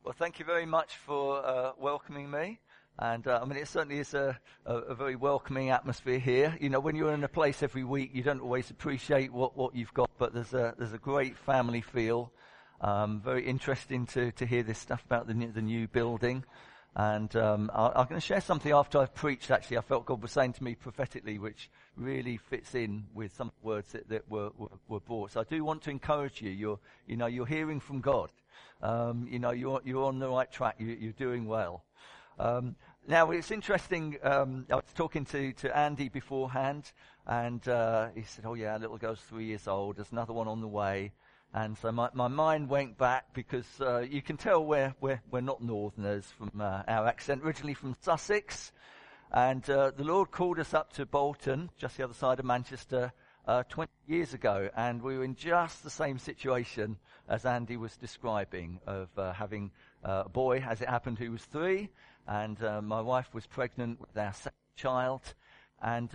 Well, thank you very much for welcoming me. And it certainly is a very welcoming atmosphere here. You know, when you're in a place every week, you don't always appreciate what you've got, but there's a great family feel. Very interesting to hear this stuff about the new building. And I'm going to share something after I've preached, actually. I felt God was saying to me prophetically, which really fits in with some words that were brought. So I do want to encourage you. You're hearing from God. You're on the right track. You're doing well. Now, it's interesting. I was talking to Andy beforehand, and he said, "Oh yeah, our little girl's 3 years old. There's another one on the way." And so my mind went back because you can tell we're not Northerners from our accent, originally from Sussex. And the Lord called us up to Bolton, just the other side of Manchester, 20 years ago. And we were in just the same situation as Andy was describing, of having a boy, as it happened, who was 3. And my wife was pregnant with our second child. And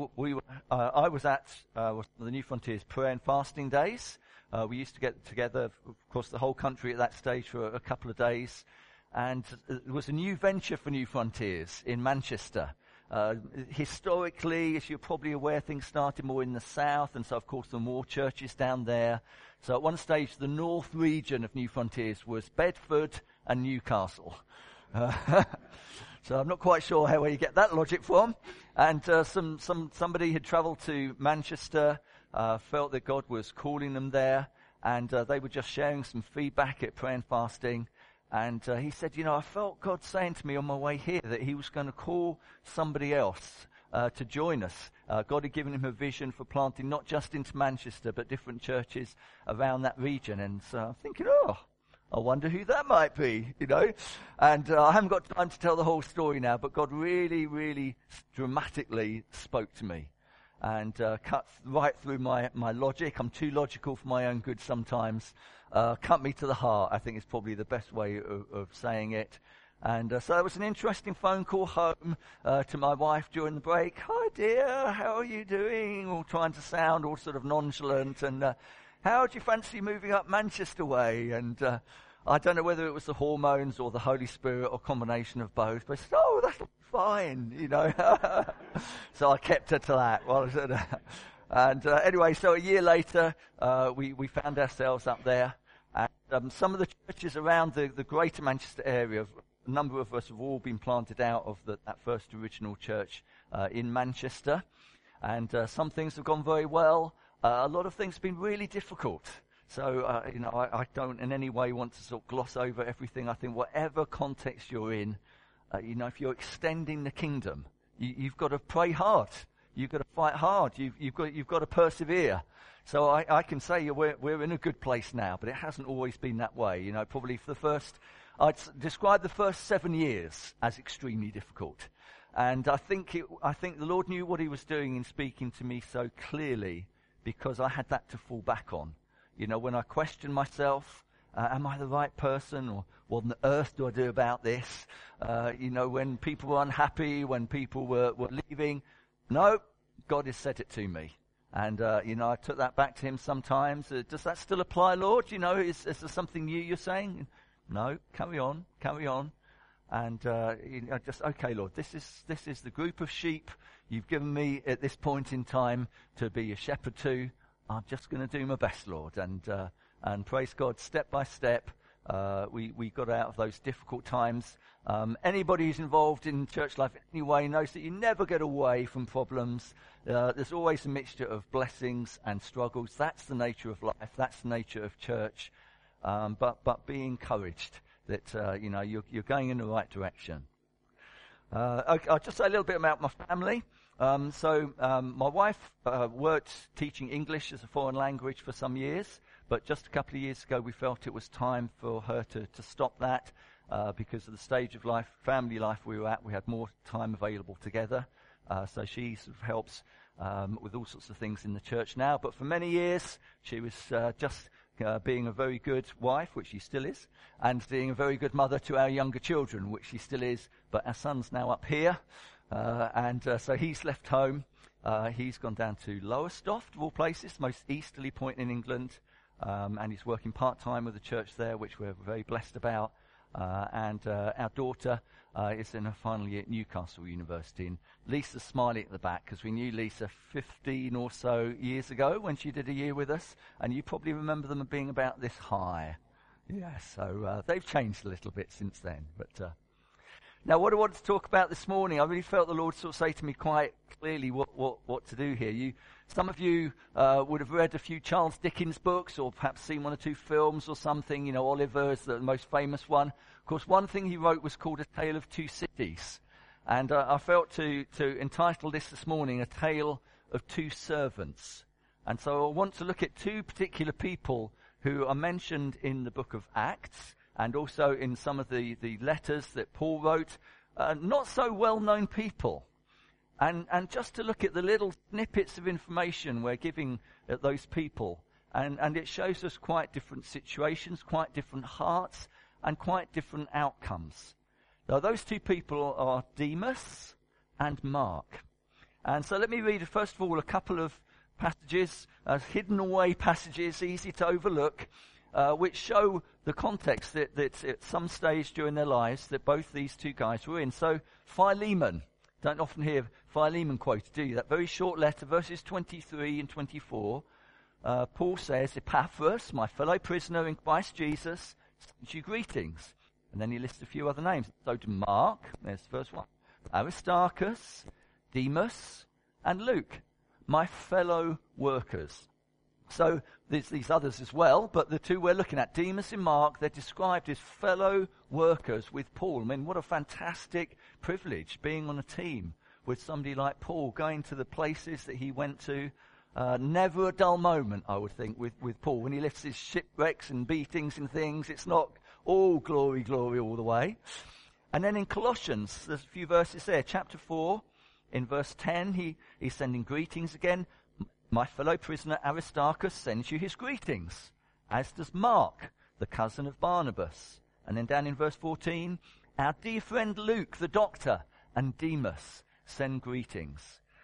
I was at the New Frontiers Prayer and Fasting Days. We used to get together across the whole country at that stage for a couple of days. And there was a new venture for New Frontiers in Manchester. Historically, as you're probably aware, things started more in the south, and so of course there were more churches down there. So at one stage, the north region of New Frontiers was Bedford and Newcastle. So I'm not quite sure where you get that logic from. And somebody had travelled to Manchester, felt that God was calling them there, and they were just sharing some feedback at prayer and fasting. And he said, I felt God saying to me on my way here that he was going to call somebody else to join us. God had given him a vision for planting not just into Manchester, but different churches around that region. And so I'm thinking, I wonder who that might be, And I haven't got time to tell the whole story now, but God really, really dramatically spoke to me and cut right through my logic. I'm too logical for my own good sometimes. Cut me to the heart, I think is probably the best way of saying it. And so it was an interesting phone call home to my wife during the break. "Hi dear, how are you doing?" All trying to sound all sort of nonchalant. And "How do you fancy moving up Manchester way?" And I don't know whether it was the hormones or the Holy Spirit or combination of both, but I said, "Oh, that's fine," So I kept her to that. And anyway, so a year later, we found ourselves up there. And some of the churches around the greater Manchester area, a number of us have all been planted out of that first original church in Manchester. And some things have gone very well. A lot of things have been really difficult. So, I don't in any way want to sort of gloss over everything. I think whatever context you're in, if you're extending the kingdom, you've got to pray hard. You've got to fight hard. You've got to persevere. So I can say we're in a good place now, but it hasn't always been that way. Probably for I'd describe the first 7 years as extremely difficult. And I think the Lord knew what he was doing in speaking to me so clearly, because I had that to fall back on. When I question myself, am I the right person, or what on earth do I do about this? When people were unhappy, when people were leaving, no, God has said it to me. And, I took that back to him sometimes. Does that still apply, Lord? Is there something new you're saying? No, carry on. And, just, okay, Lord, this is the group of sheep you've given me at this point in time to be a shepherd to. I'm just going to do my best, Lord. And praise God, step by step, we got out of those difficult times. Anybody who's involved in church life in any way knows that you never get away from problems. There's always a mixture of blessings and struggles. That's the nature of life. That's the nature of church. But be encouraged that, you're going in the right direction. I'll just say a little bit about my family. My wife worked teaching English as a foreign language for some years, but just a couple of years ago we felt it was time for her to stop that because of the stage of life, family life we were at. We had more time available together, so she sort of helps with all sorts of things in the church now. But for many years she was just being a very good wife, which she still is, and being a very good mother to our younger children, which she still is. But our son's now up here. So he's left home. He's gone down to Lowestoft, of all places, the most easterly point in England, and he's working part-time with the church there, which we're very blessed about. and our daughter is in her final year at Newcastle University. And Lisa's smiling at the back because we knew Lisa 15 or so years ago when she did a year with us, and you probably remember them being about this high. Yeah, so they've changed a little bit since then. But now, what I want to talk about this morning, I really felt the Lord sort of say to me quite clearly what to do here. Some of you would have read a few Charles Dickens books, or perhaps seen one or two films or something. You know, Oliver is the most famous one. Of course, one thing he wrote was called A Tale of Two Cities. And I felt to entitle this morning, A Tale of Two Servants. And so I want to look at two particular people who are mentioned in the book of Acts, and also in some of the letters that Paul wrote, not so well-known people. And just to look at the little snippets of information we're giving at those people. And it shows us quite different situations, quite different hearts, and quite different outcomes. Now, those two people are Demas and Mark. And so let me read, first of all, a couple of passages, hidden away passages, easy to overlook, which show the context that at some stage during their lives that both these two guys were in. So Philemon, don't often hear Philemon quoted, do you? That very short letter, verses 23 and 24, Paul says, Epaphras, my fellow prisoner in Christ Jesus, sends you greetings. And then he lists a few other names. So to Mark, there's the first one, Aristarchus, Demas, and Luke, my fellow workers. So there's these others as well, but the two we're looking at, Demas and Mark, they're described as fellow workers with Paul. I mean, what a fantastic privilege being on a team with somebody like Paul, going to the places that he went to. Never a dull moment, I would think, with Paul. When he lifts his shipwrecks and beatings and things, it's not all glory, glory all the way. And then in Colossians, there's a few verses there. Chapter 4, in verse 10, he's sending greetings again. My fellow prisoner Aristarchus sends you his greetings, as does Mark, the cousin of Barnabas. And then down in verse 14, our dear friend Luke, the doctor, and Demas send greetings.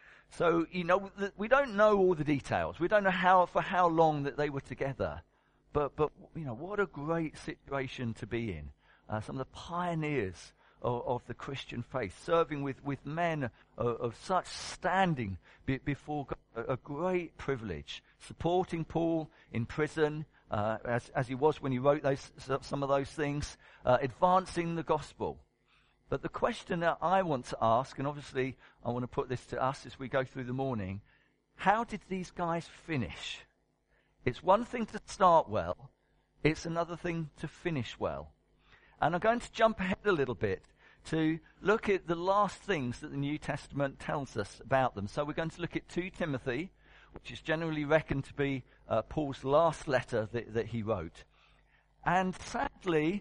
So, you know, we don't know all the details. We don't know for how long that they were together. But you know, what a great situation to be in. Some of the pioneers of the Christian faith, serving with men of such standing before God, a great privilege, supporting Paul in prison, as he was when he wrote some of those things, advancing the gospel. But the question that I want to ask, and obviously I want to put this to us as we go through the morning, how did these guys finish? It's one thing to start well, it's another thing to finish well. And I'm going to jump ahead a little bit to look at the last things that the New Testament tells us about them. So we're going to look at 2 Timothy, which is generally reckoned to be Paul's last letter that he wrote. And sadly,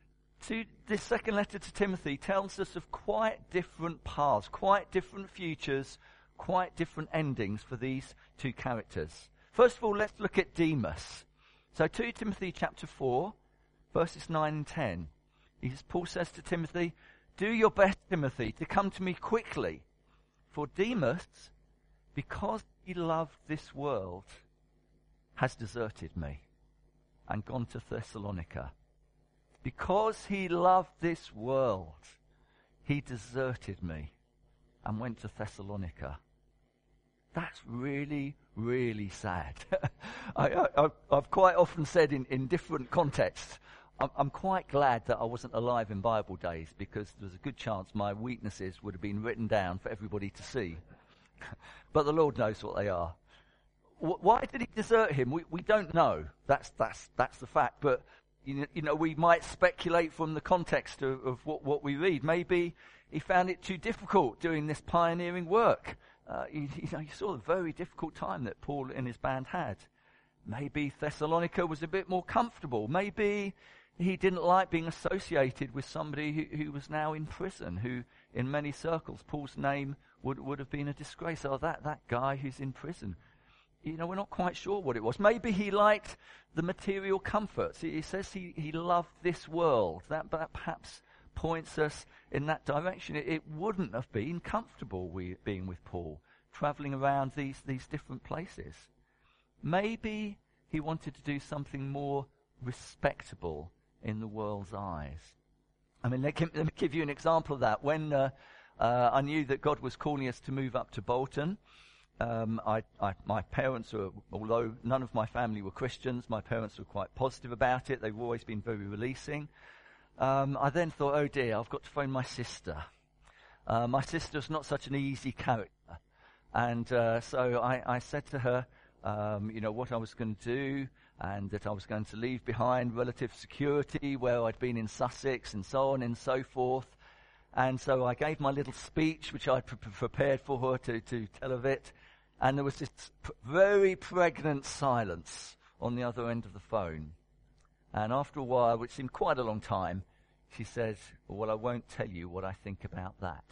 this second letter to Timothy tells us of quite different paths, quite different futures, quite different endings for these two characters. First of all, let's look at Demas. So 2 Timothy chapter 4, verses 9 and 10. Paul says to Timothy, do your best, Timothy, to come to me quickly. For Demas, because he loved this world, has deserted me and gone to Thessalonica. Because he loved this world, he deserted me and went to Thessalonica. That's really, really sad. I've quite often said in different contexts, I'm quite glad that I wasn't alive in Bible days, because there's a good chance my weaknesses would have been written down for everybody to see. But the Lord knows what they are. Why did he desert him? We don't know. That's the fact. But you know, we might speculate from the context of what we read. Maybe he found it too difficult doing this pioneering work. You saw the very difficult time that Paul and his band had. Maybe Thessalonica was a bit more comfortable. Maybe he didn't like being associated with somebody who was now in prison, who in many circles Paul's name would have been a disgrace. Oh, that guy who's in prison. You know, we're not quite sure what it was. Maybe he liked the material comforts. He says he loved this world. That perhaps points us in that direction. It wouldn't have been comfortable being with Paul, traveling around these different places. Maybe he wanted to do something more respectable in the world's eyes. I mean, let me give you an example of that. When I knew that God was calling us to move up to Bolton, my parents were, although none of my family were Christians, my parents were quite positive about it. They've always been very releasing. I then thought, oh dear, I've got to phone my sister. My sister's not such an easy character. And so I said to her, what I was going to do, and that I was going to leave behind relative security where I'd been in Sussex and so on and so forth. And so I gave my little speech, which I'd prepared for her to tell of it. And there was this very pregnant silence on the other end of the phone. And after a while, which seemed quite a long time, she said, well, I won't tell you what I think about that.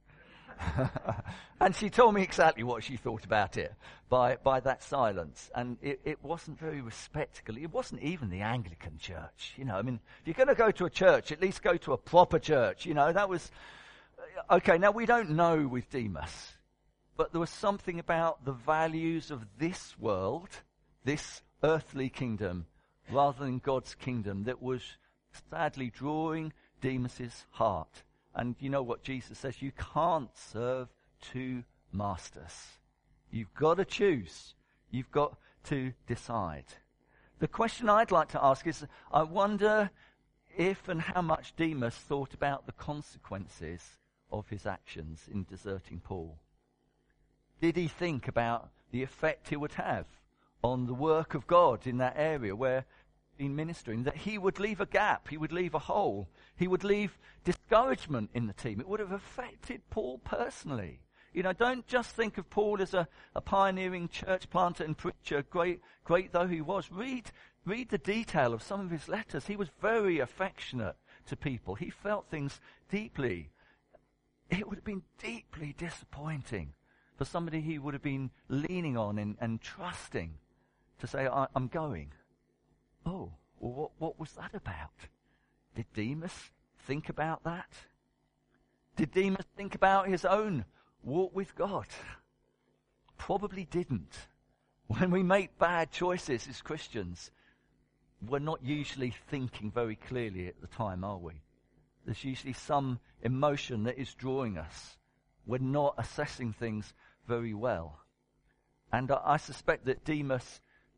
And she told me exactly what she thought about it by that silence. And it wasn't very respectable. It wasn't even the Anglican church. If you're going to go to a church, at least go to a proper church. That was... Okay, now we don't know with Demas, but there was something about the values of this world, this earthly kingdom, rather than God's kingdom, that was sadly drawing Demas's heart. And you know what Jesus says? You can't serve two masters. You've got to choose. You've got to decide. The question I'd like to ask is, I wonder if and how much Demas thought about the consequences of his actions in deserting Paul. Did he think about the effect it would have on the work of God in that area where in ministering, that he would leave a gap, he would leave a hole, he would leave discouragement in the team? It would have affected Paul personally. Don't just think of Paul as a pioneering church planter and preacher, great though he was. Read the detail of some of his letters. He was very affectionate to people. He felt things deeply. It would have been deeply disappointing for somebody he would have been leaning on and trusting to say, I'm going. Oh, well, what was that about? Did Demas think about that? Did Demas think about his own walk with God? Probably didn't. When we make bad choices as Christians, we're not usually thinking very clearly at the time, are we? There's usually some emotion that is drawing us. We're not assessing things very well. And I suspect that Demas,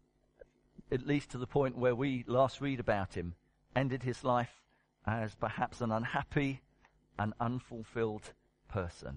at least to the point where we last read about him, ended his life as perhaps an unhappy and unfulfilled person.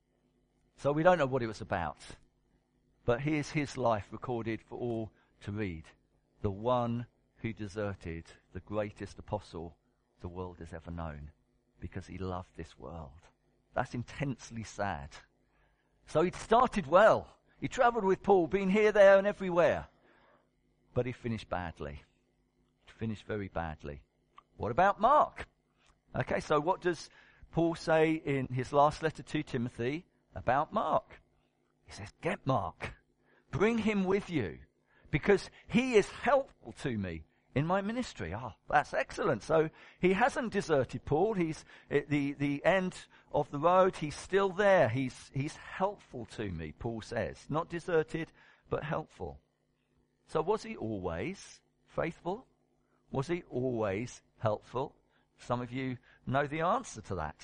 So we don't know what it was about. But here's his life recorded for all to read. The one who deserted the greatest apostle the world has ever known because he loved this world. That's intensely sad. So he'd started well. He travelled with Paul, been here, there and everywhere. But he finished badly. He finished very badly. What about Mark? Okay, so what does Paul say in his last letter to Timothy about Mark? He says, get Mark. Bring him with you because he is helpful to me in my ministry. That's excellent. So he hasn't deserted Paul. He's at the end of the road. He's still there. He's helpful to me, Paul says. Not deserted, but helpful. So was he always faithful? Was he always helpful? Some of you know the answer to that.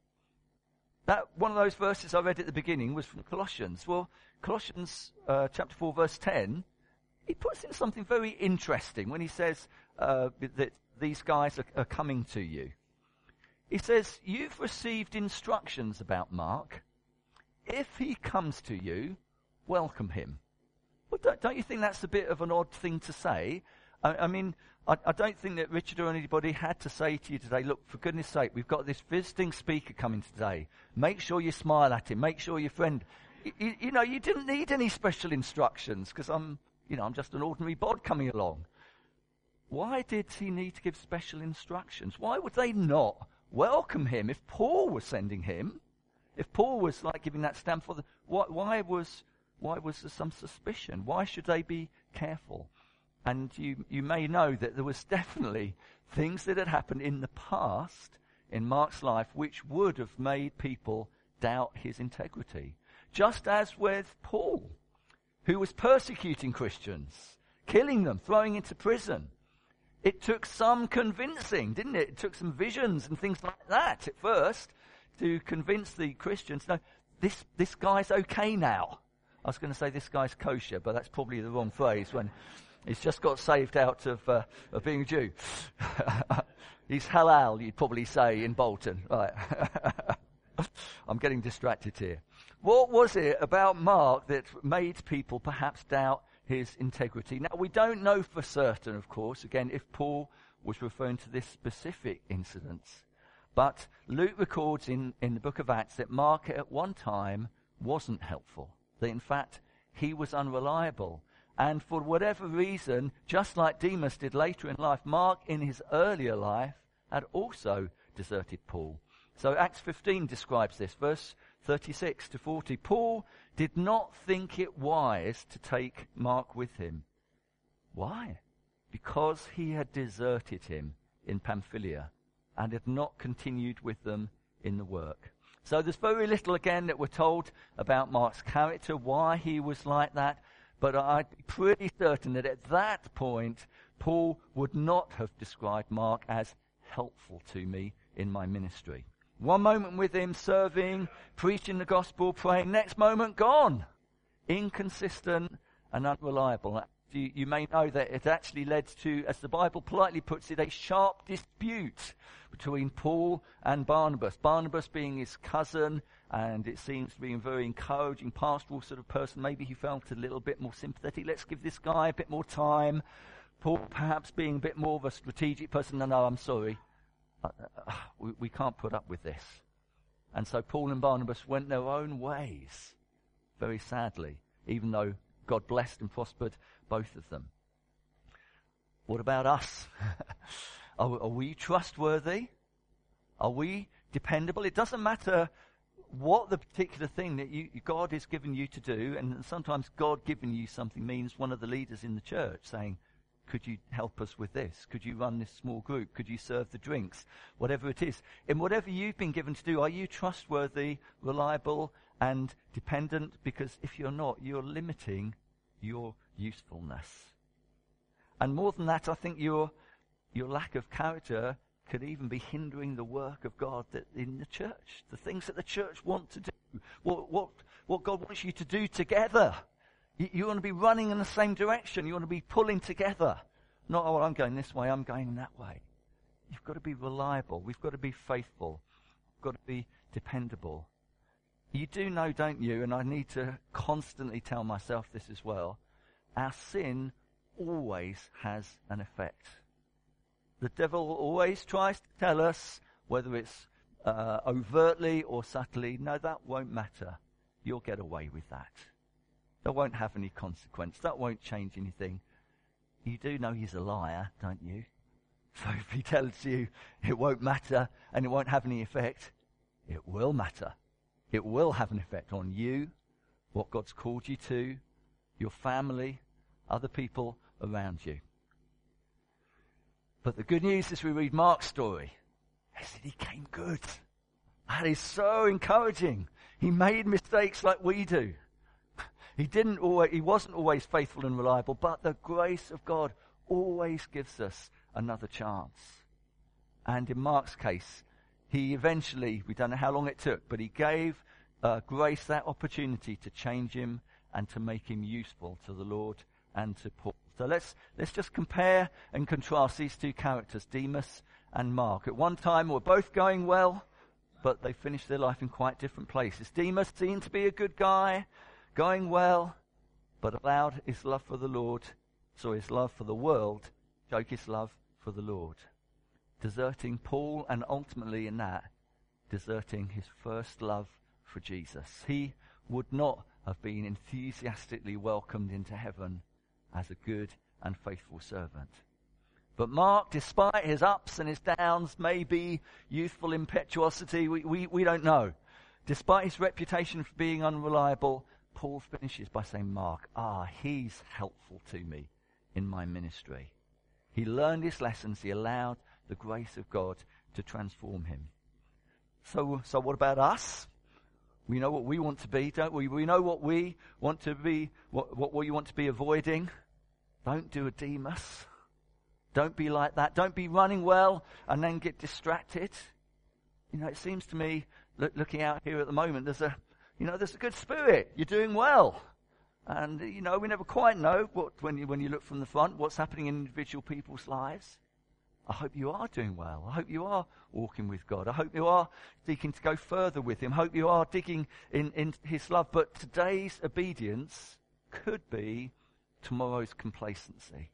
That one of those verses I read at the beginning was from Colossians. Well, Colossians chapter 4, verse 10, he puts in something very interesting when he says that these guys are coming to you. He says, you've received instructions about Mark. If he comes to you, welcome him. Well, don't you think that's a bit of an odd thing to say? I don't think that Richard or anybody had to say to you today, look, for goodness sake, we've got this visiting speaker coming today. Make sure you smile at him. Make sure your friend... You didn't need any special instructions because I'm just an ordinary bod coming along. Why did he need to give special instructions? Why would they not welcome him if Paul was sending him? If Paul was like giving that stamp for the... Why was there some suspicion? Why should they be careful? And you may know that there was definitely things that had happened in the past in Mark's life which would have made people doubt his integrity. Just as with Paul, who was persecuting Christians, killing them, throwing into prison. It took some convincing, didn't it? It took some visions and things like that at first to convince the Christians, no, this guy's okay now. I was going to say this guy's kosher, but that's probably the wrong phrase when he's just got saved out of being a Jew. He's halal, you'd probably say in Bolton. Right. I'm getting distracted here. What was it about Mark that made people perhaps doubt his integrity? Now, we don't know for certain, of course, again, if Paul was referring to this specific incident. But Luke records in the book of Acts that Mark at one time wasn't helpful. That in fact, he was unreliable. And for whatever reason, just like Demas did later in life, Mark in his earlier life had also deserted Paul. So Acts 15 describes this, verse 36 to 40. Paul did not think it wise to take Mark with him. Why? Because he had deserted him in Pamphylia and had not continued with them in the work. So there's very little again that we're told about Mark's character, why he was like that. But I'm pretty certain that at that point, Paul would not have described Mark as helpful to me in my ministry. One moment with him serving, preaching the gospel, praying. Next moment, gone. Inconsistent and unreliable. You may know that it actually led to, as the Bible politely puts it, a sharp dispute between Paul and Barnabas. Barnabas being his cousin, and it seems to be a very encouraging, pastoral sort of person. Maybe he felt a little bit more sympathetic. Let's give this guy a bit more time. Paul perhaps being a bit more of a strategic person. No, I'm sorry. We can't put up with this. And so Paul and Barnabas went their own ways, very sadly, even though God blessed and prospered both of them. What about us? Are we trustworthy? Are we dependable? It doesn't matter what the particular thing that God has given you to do, and sometimes God giving you something means one of the leaders in the church saying, could you help us with this? Could you run this small group? Could you serve the drinks? Whatever it is. In whatever you've been given to do, are you trustworthy, reliable, and dependent? Because if you're not, you're limiting your usefulness. And more than that, I think your lack of character could even be hindering the work of God in the church. The things that the church want to do. What God wants you to do together. You want to be running in the same direction. You want to be pulling together. Not, oh, I'm going this way, I'm going that way. You've got to be reliable. We've got to be faithful. We've got to be dependable. You do know, don't you, and I need to constantly tell myself this as well, our sin always has an effect. The devil always tries to tell us, whether it's overtly or subtly, no, that won't matter. You'll get away with that. That won't have any consequence. That won't change anything. You do know he's a liar, don't you? So if he tells you it won't matter and it won't have any effect, it will matter. It will have an effect on you, what God's called you to, your family, other people around you. But the good news is we read Mark's story is that he came good. That is so encouraging. He made mistakes like we do. He wasn't always faithful and reliable, but the grace of God always gives us another chance. And in Mark's case, he eventually, we don't know how long it took, but he gave grace that opportunity to change him and to make him useful to the Lord and to Paul. So let's just compare and contrast these two characters, Demas and Mark. At one time, we're both going well, but they finished their life in quite different places. Demas seemed to be a good guy, going well, but allowed his love for the Lord, his love for the world, choke his love for the Lord. Deserting Paul, and ultimately in that, deserting his first love for Jesus. He would not have been enthusiastically welcomed into heaven as a good and faithful servant. But Mark, despite his ups and his downs, maybe youthful impetuosity, we don't know. Despite his reputation for being unreliable, Paul finishes by saying, Mark, he's helpful to me in my ministry. He learned his lessons. He allowed the grace of God to transform him. So what about us? We know what we want to be, don't we? We know what we want to be, what we want to be avoiding. Don't do a Demas. Don't be like that. Don't be running well and then get distracted. You know, it seems to me, looking out here at the moment, there's a good spirit. You're doing well. And, we never quite know when you look from the front, what's happening in individual people's lives. I hope you are doing well. I hope you are walking with God. I hope you are seeking to go further with him. I hope you are digging in his love. But today's obedience could be tomorrow's complacency.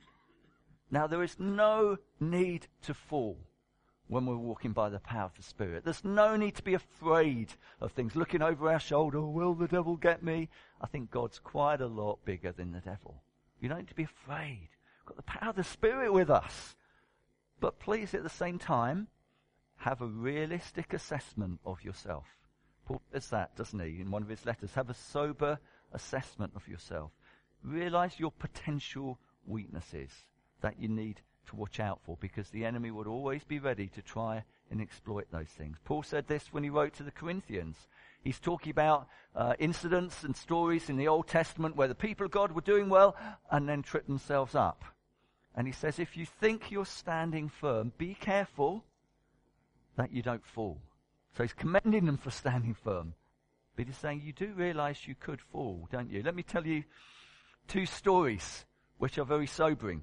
Now, there is no need to fall when we're walking by the power of the Spirit. There's no need to be afraid of things, looking over our shoulder, will the devil get me? I think God's quite a lot bigger than the devil. You don't need to be afraid. We've got the power of the Spirit with us. But please, at the same time, have a realistic assessment of yourself. Paul says that, doesn't he, in one of his letters? Have a sober assessment of yourself. Realize your potential weaknesses that you need to watch out for, because the enemy would always be ready to try and exploit those things. Paul said this when he wrote to the Corinthians. He's talking about incidents and stories in the Old Testament where the people of God were doing well and then tripped themselves up. And he says, if you think you're standing firm, be careful that you don't fall. So he's commending them for standing firm. But he's saying, you do realize you could fall, don't you? Let me tell you two stories which are very sobering.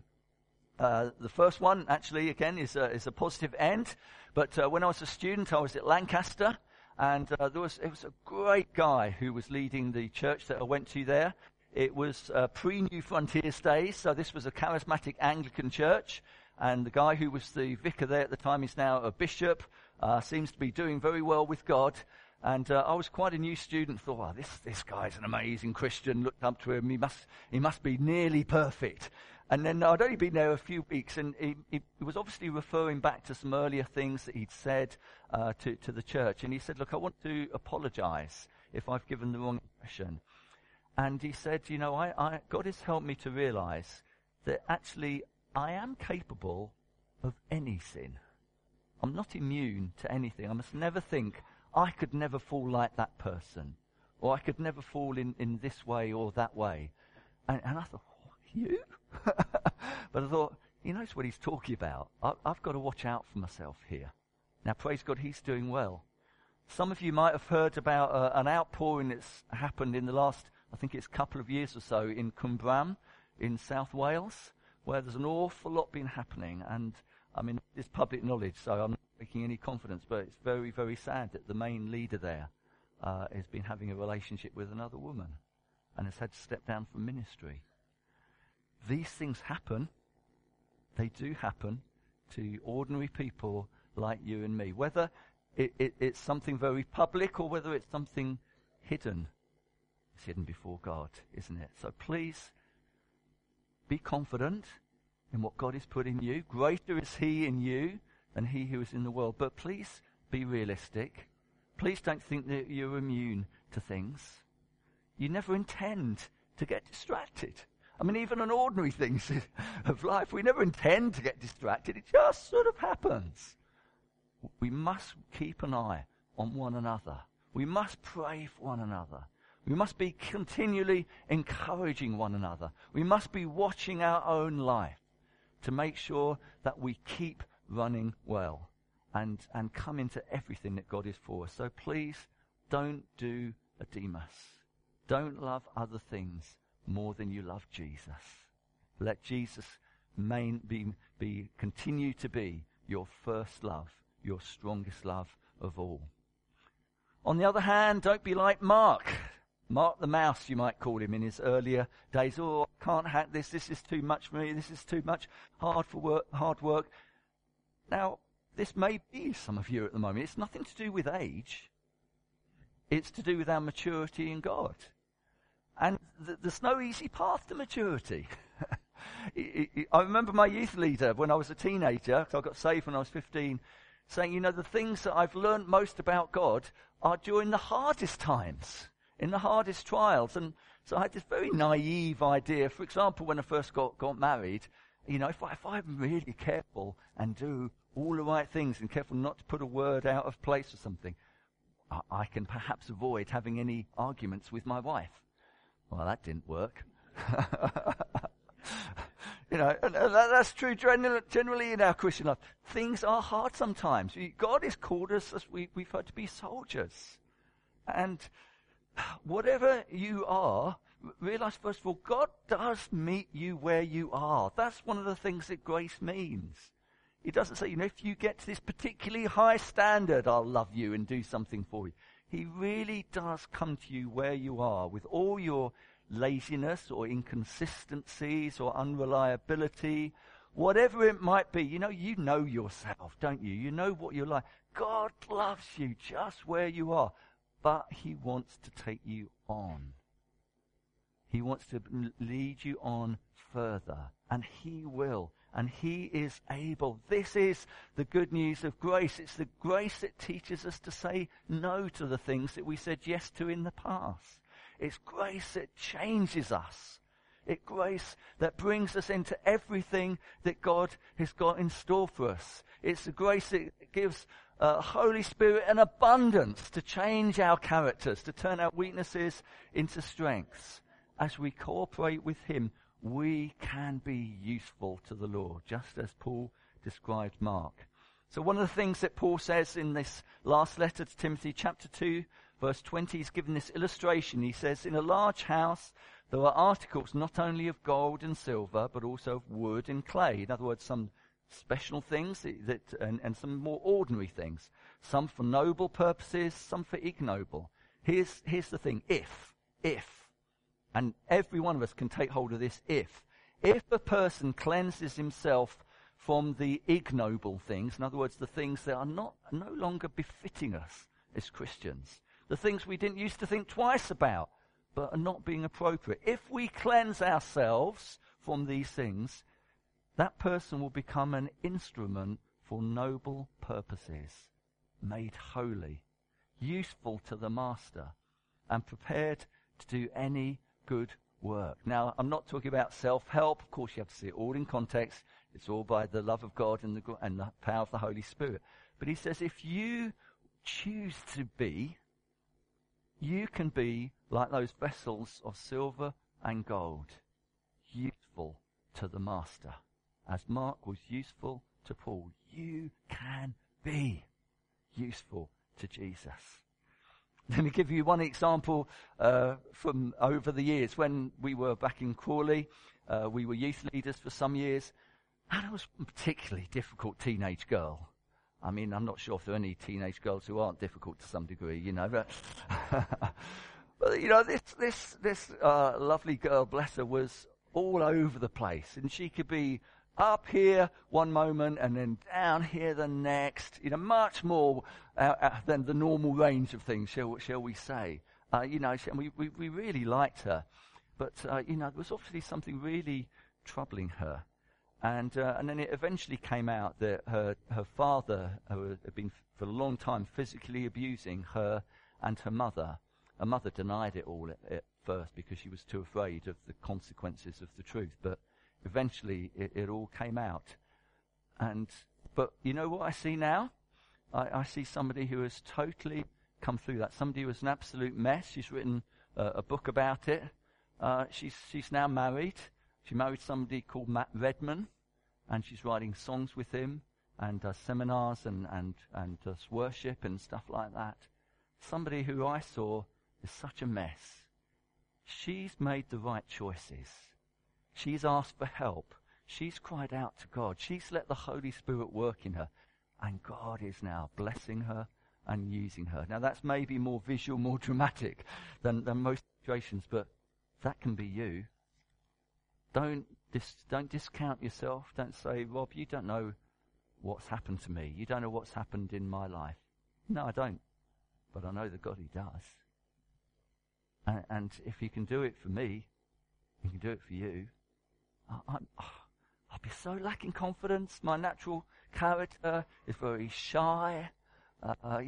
The first one, actually, again, is a positive end. But when I was a student, I was at Lancaster, and it was a great guy who was leading the church that I went to there. It was pre-New Frontiers days, so this was a charismatic Anglican church, and the guy who was the vicar there at the time is now a bishop, seems to be doing very well with God. And I was quite a new student, thought, wow, this guy's an amazing Christian, looked up to him, he must be nearly perfect. And then I'd only been there a few weeks, and he was obviously referring back to some earlier things that he'd said to the church. And he said, look, I want to apologize if I've given the wrong impression. And he said, God has helped me to realize that actually I am capable of any sin. I'm not immune to anything. I must never think, I could never fall like that person, or I could never fall in this way or that way. And I thought, you? But I thought, he knows what he's talking about. I've got to watch out for myself here. Now, praise God, he's doing well. Some of you might have heard about an outpouring that's happened in the last, I think it's a couple of years or so, in Cwmbran in South Wales, where there's an awful lot been happening. And, I mean, it's public knowledge, so I'm not making any confidence, but it's very, very sad that the main leader there has been having a relationship with another woman and has had to step down from ministry. These things happen. They do happen to ordinary people like you and me. Whether it's something very public or whether it's something hidden. It's hidden before God, isn't it? So please be confident in what God has put in you. Greater is he in you than he who is in the world. But please be realistic. Please don't think that you're immune to things. You never intend to get distracted. I mean, even on ordinary things of life, we never intend to get distracted. It just sort of happens. We must keep an eye on one another. We must pray for one another. We must be continually encouraging one another. We must be watching our own life to make sure that we keep running well and come into everything that God is for us. So please don't do a Demas. Don't love other things more than you love Jesus. Let Jesus continue to be your first love, your strongest love of all. On the other hand, don't be like Mark. Mark the Mouse, you might call him, in his earlier days. Oh, I can't hack this. This is too much for me. This is too much hard work. Now, this may be some of you at the moment. It's nothing to do with age. It's to do with our maturity in God. And there's no easy path to maturity. I remember my youth leader when I was a teenager, because I got saved when I was 15, saying, the things that I've learned most about God are during the hardest times, in the hardest trials. And so I had this very naive idea. For example, when I first got married, if I'm really careful and do all the right things and careful not to put a word out of place or something, I can perhaps avoid having any arguments with my wife. Well, that didn't work. And that's true generally in our Christian life. Things are hard sometimes. God has called us, as we've had to be soldiers. And whatever you are, realize first of all, God does meet you where you are. That's one of the things that grace means. He doesn't say, if you get to this particularly high standard, I'll love you and do something for you. He really does come to you where you are with all your laziness or inconsistencies or unreliability, whatever it might be. You know yourself, don't you? You know what you're like. God loves you just where you are, but he wants to take you on. He wants to lead you on further, and he will, and he is able. This is the good news of grace. It's the grace that teaches us to say no to the things that we said yes to in the past. It's grace that changes us. It's grace that brings us into everything that God has got in store for us. It's the grace that gives Holy Spirit an abundance to change our characters, to turn our weaknesses into strengths. As we cooperate with him, we can be useful to the Lord, just as Paul described Mark. So one of the things that Paul says in this last letter to Timothy, chapter 2, verse 20, he's given this illustration. He says, in a large house, there are articles not only of gold and silver, but also of wood and clay. In other words, some special things and some more ordinary things. Some for noble purposes, some for ignoble. Here's the thing. If, and every one of us can take hold of this if a person cleanses himself from the ignoble things, in other words, the things that are no longer befitting us as Christians, the things we didn't used to think twice about, but are not being appropriate. If we cleanse ourselves from these things, that person will become an instrument for noble purposes, made holy, useful to the master, and prepared to do any good work. Now, I'm not talking about self-help. Of course, you have to see it all in context. It's all by the love of God and the power of the Holy Spirit. But he says, if you choose to be, you can be like those vessels of silver and gold, useful to the master. As Mark was useful to Paul, you can be useful to Jesus. Let me give you one example from over the years. When we were back in Crawley, we were youth leaders for some years, and I was a particularly difficult teenage girl. I mean, I'm not sure if there are any teenage girls who aren't difficult to some degree, but but this lovely girl, bless her, was all over the place, and she could be up here one moment and then down here the next, much more than the normal range of things, shall we say. And we really liked her. But, there was obviously something really troubling her. And then it eventually came out that her father had been for a long time physically abusing her and her mother. Her mother denied it all at first because she was too afraid of the consequences of the truth. But eventually it all came out. But you know what I see now? I see somebody who has totally come through that. Somebody who was an absolute mess. She's written a book about it. She's now married. She married somebody called Matt Redman, and she's writing songs with him and seminars and does worship and stuff like that. Somebody who I saw is such a mess. She's made the right choices. She's asked for help. She's cried out to God. She's let the Holy Spirit work in her. And God is now blessing her and using her. Now that's maybe more visual, more dramatic than most situations, but that can be you. Don't discount yourself. Don't say, Rob, you don't know what's happened to me. You don't know what's happened in my life. No, I don't. But I know the God he does. And if he can do it for me, he can do it for you. I'll be so lacking confidence. My natural character is very shy. I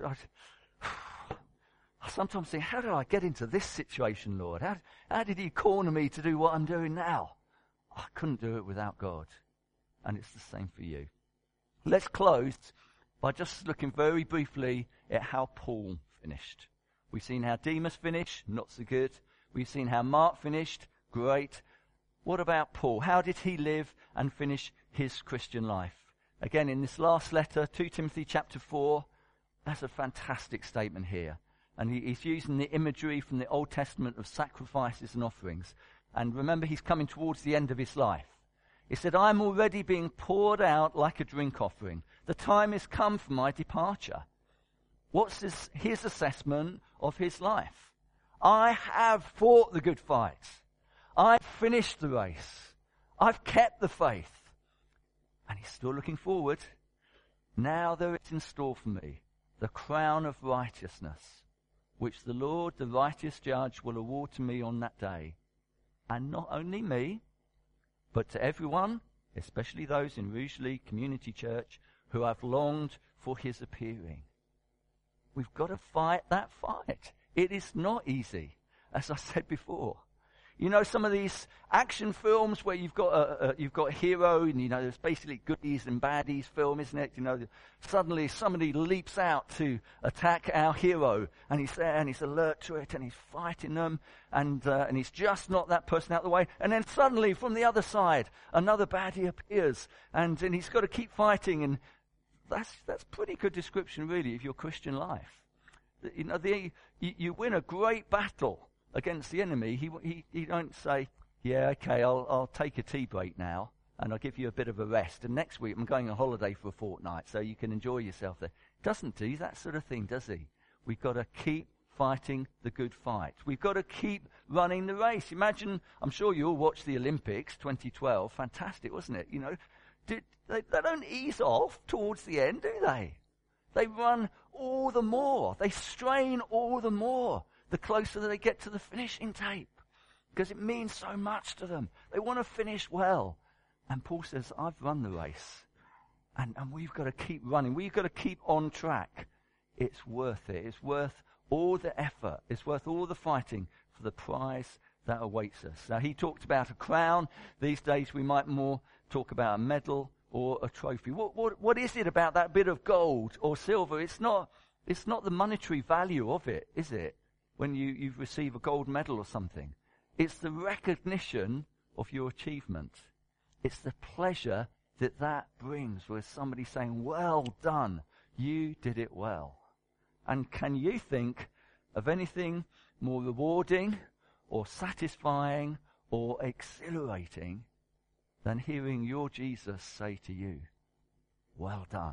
sometimes think, how did I get into this situation, Lord? How did you corner me to do what I'm doing now? I couldn't do it without God. And it's the same for you. Let's close by just looking very briefly at how Paul finished. We've seen how Demas finished, not so good. We've seen how Mark finished, great. What about Paul? How did he live and finish his Christian life? Again, in this last letter, 2 Timothy chapter 4, that's a fantastic statement here. And he's using the imagery from the Old Testament of sacrifices and offerings. And remember, he's coming towards the end of his life. He said, I'm already being poured out like a drink offering. The time has come for my departure. What's his assessment of his life? I have fought the good fight. I've finished the race. I've kept the faith. And he's still looking forward. Now there is in store for me the crown of righteousness, which the Lord, the righteous judge, will award to me on that day. And not only me, but to everyone, especially those in Rugeley Community Church, who have longed for his appearing. We've got to fight that fight. It is not easy, as I said before. You know, some of these action films where you've got a hero, and there's basically goodies and baddies film, isn't it? Suddenly somebody leaps out to attack our hero, and he's there, and he's alert to it, and he's fighting them, and he's just knocked that person out of the way, and then suddenly from the other side, another baddie appears, and he's got to keep fighting, and that's pretty good description, really, of your Christian life. You win a great battle against the enemy. He don't say, yeah, okay, I'll take a tea break now, and I'll give you a bit of a rest, and next week I'm going on holiday for a fortnight, so you can enjoy yourself there. Doesn't do that sort of thing, does he? We've got to keep fighting the good fight. We've got to keep running the race. Imagine, I'm sure you all watched the Olympics 2012. Fantastic, wasn't it? They don't ease off towards the end, do they? They run all the more. They strain all the more the closer they get to the finishing tape, because it means so much to them. They want to finish well. And Paul says, I've run the race, and we've got to keep running. We've got to keep on track. It's worth it. It's worth all the effort. It's worth all the fighting for the prize that awaits us. Now, he talked about a crown. These days we might more talk about a medal or a trophy. What is it about that bit of gold or silver? It's not the monetary value of it, is it? When you receive a gold medal or something. It's the recognition of your achievement. It's the pleasure that brings, with somebody saying, well done, you did it well. And can you think of anything more rewarding or satisfying or exhilarating than hearing your Jesus say to you, well done.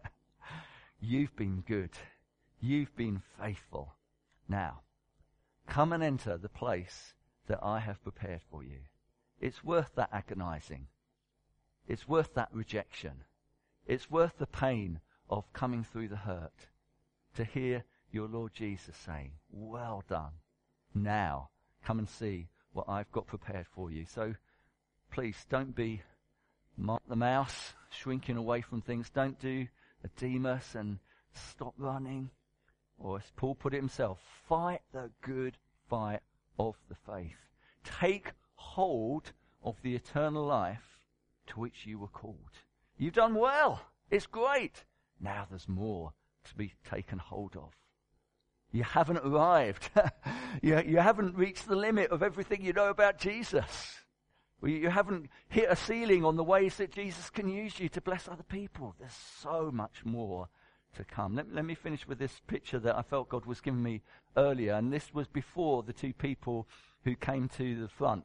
You've been good. You've been faithful. Now, come and enter the place that I have prepared for you. It's worth that agonizing. It's worth that rejection. It's worth the pain of coming through the hurt to hear your Lord Jesus saying, well done. Now, come and see what I've got prepared for you. So, please don't be Mark the Mouse, shrinking away from things. Don't do a Demas and stop running. Or as Paul put it himself, fight the good fight of the faith. Take hold of the eternal life to which you were called. You've done well. It's great. Now there's more to be taken hold of. You haven't arrived. You haven't reached the limit of everything you know about Jesus. You haven't hit a ceiling on the ways that Jesus can use you to bless other people. There's so much more to come. Let me finish with this picture that I felt God was giving me earlier, and this was before the two people who came to the front.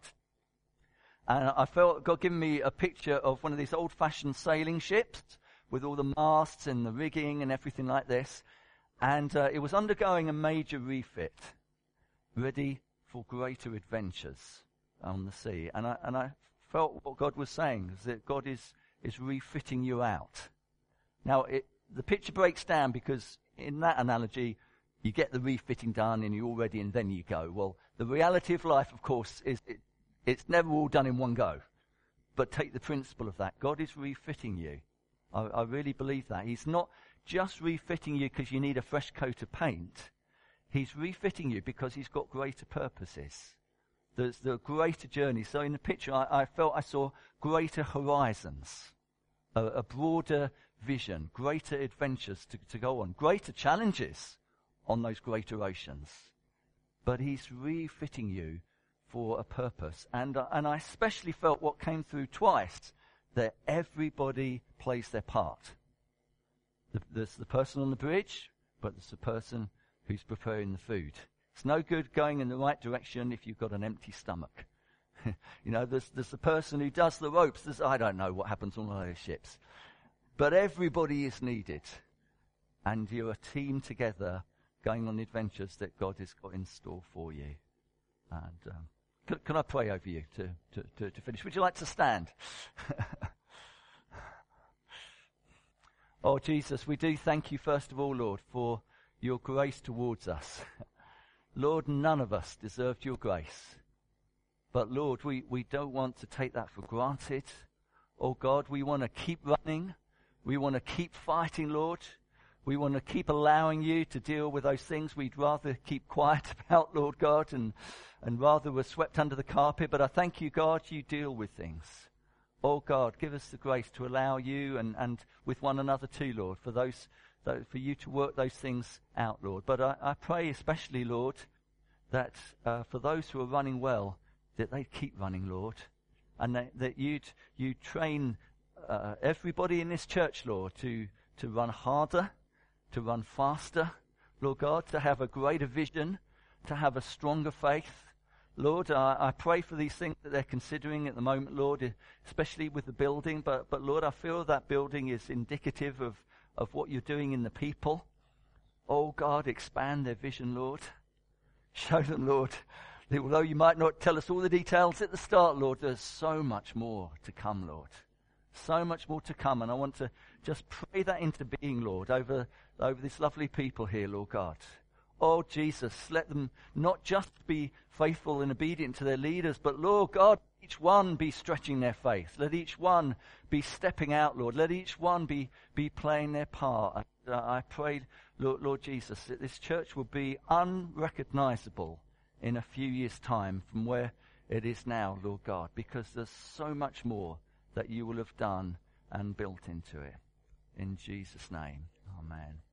And I felt God giving me a picture of one of these old-fashioned sailing ships with all the masts and the rigging and everything like this. And it was undergoing a major refit, ready for greater adventures on the sea. And I felt what God was saying, is that God is refitting you out. Now, the picture breaks down because in that analogy, you get the refitting done and you're all ready and then you go. Well, the reality of life, of course, is it's never all done in one go. But take the principle of that. God is refitting you. I really believe that. He's not just refitting you because you need a fresh coat of paint. He's refitting you because he's got greater purposes. There's the greater journey. So in the picture, I felt I saw greater horizons, a broader vision, greater adventures to go on, greater challenges on those greater oceans. But he's refitting you for a purpose. And I especially felt what came through twice, that everybody plays their part. There's the person on the bridge, but there's the person who's preparing the food. It's no good going in the right direction if you've got an empty stomach. There's the person who does the ropes. I don't know what happens on one of those ships. But everybody is needed. And you're a team together going on adventures that God has got in store for you. And can I pray over you to finish? Would you like to stand? Oh, Jesus, we do thank you, first of all, Lord, for your grace towards us. Lord, none of us deserved your grace. But, Lord, we don't want to take that for granted. Oh, God, we want to keep running. We want to keep fighting, Lord. We want to keep allowing you to deal with those things we'd rather keep quiet about, Lord God, and rather were swept under the carpet. But I thank you, God, you deal with things. Oh, God, give us the grace to allow you and with one another too, Lord, for you to work those things out, Lord. But I pray especially, Lord, that for those who are running well, that they keep running, Lord, and that you'd train everybody in this church, Lord, to run harder, to run faster, Lord God, to have a greater vision, to have a stronger faith. Lord, I pray for these things that they're considering at the moment, Lord, especially with the building. But Lord, I feel that building is indicative of what you're doing in the people. Oh, God, expand their vision, Lord. Show them, Lord, that although you might not tell us all the details at the start, Lord, there's so much more to come, Lord. So much more to come. And I want to just pray that into being, Lord, over these lovely people here, Lord God. Oh, Jesus, let them not just be faithful and obedient to their leaders, but, Lord God, each one be stretching their faith. Let each one be stepping out, Lord. Let each one be playing their part. And, I pray, Lord Jesus, that this church will be unrecognizable in a few years' time from where it is now, Lord God, because there's so much more that you will have done and built into it. In Jesus' name, amen.